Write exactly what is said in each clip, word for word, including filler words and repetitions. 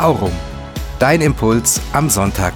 Aurum. Dein Impuls am Sonntag.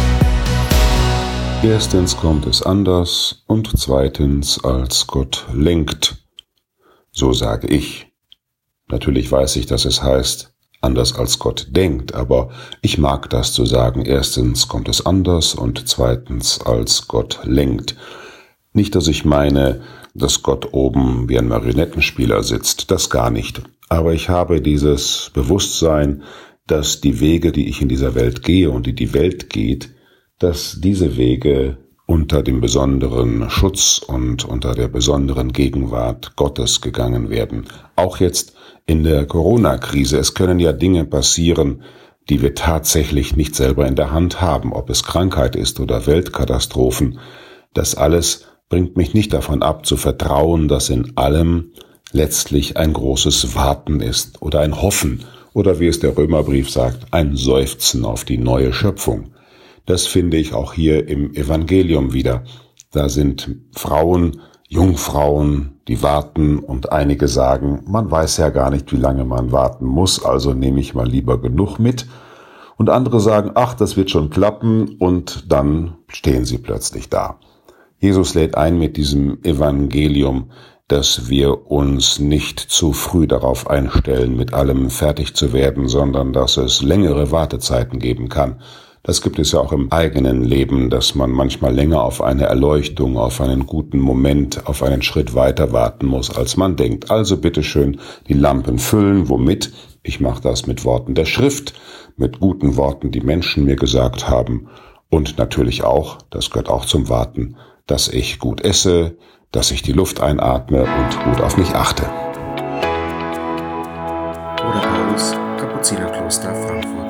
Erstens kommt es anders und zweitens, als Gott lenkt. So sage ich. Natürlich weiß ich, dass es heißt, anders als Gott denkt, aber ich mag das zu sagen. Erstens kommt es anders und zweitens, als Gott lenkt. Nicht, dass ich meine, dass Gott oben wie ein Marionettenspieler sitzt, das gar nicht. Aber ich habe dieses Bewusstsein, dass die Wege, die ich in dieser Welt gehe und die die Welt geht, dass diese Wege unter dem besonderen Schutz und unter der besonderen Gegenwart Gottes gegangen werden. Auch jetzt in der Corona-Krise. Es können ja Dinge passieren, die wir tatsächlich nicht selber in der Hand haben, ob es Krankheit ist oder Weltkatastrophen. Das alles bringt mich nicht davon ab, zu vertrauen, dass in allem letztlich ein großes Warten ist oder ein Hoffen oder wie es der Römerbrief sagt, ein Seufzen auf die neue Schöpfung. Das finde ich auch hier im Evangelium wieder. Da sind Frauen, Jungfrauen, die warten und einige sagen, man weiß ja gar nicht, wie lange man warten muss, also nehme ich mal lieber genug mit. Und andere sagen, ach, das wird schon klappen und dann stehen sie plötzlich da. Jesus lädt ein mit diesem Evangelium, dass wir uns nicht zu früh darauf einstellen, mit allem fertig zu werden, sondern dass es längere Wartezeiten geben kann. Das gibt es ja auch im eigenen Leben, dass man manchmal länger auf eine Erleuchtung, auf einen guten Moment, auf einen Schritt weiter warten muss, als man denkt. Also bitteschön die Lampen füllen. Womit? Ich mache das mit Worten der Schrift, mit guten Worten, die Menschen mir gesagt haben. Und natürlich auch, das gehört auch zum Warten, dass ich gut esse, dass ich die Luft einatme und gut auf mich achte. Bruder Paulus, Kapuzinerkloster Frankfurt.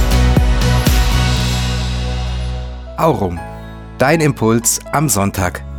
Aurum. Dein Impuls am Sonntag.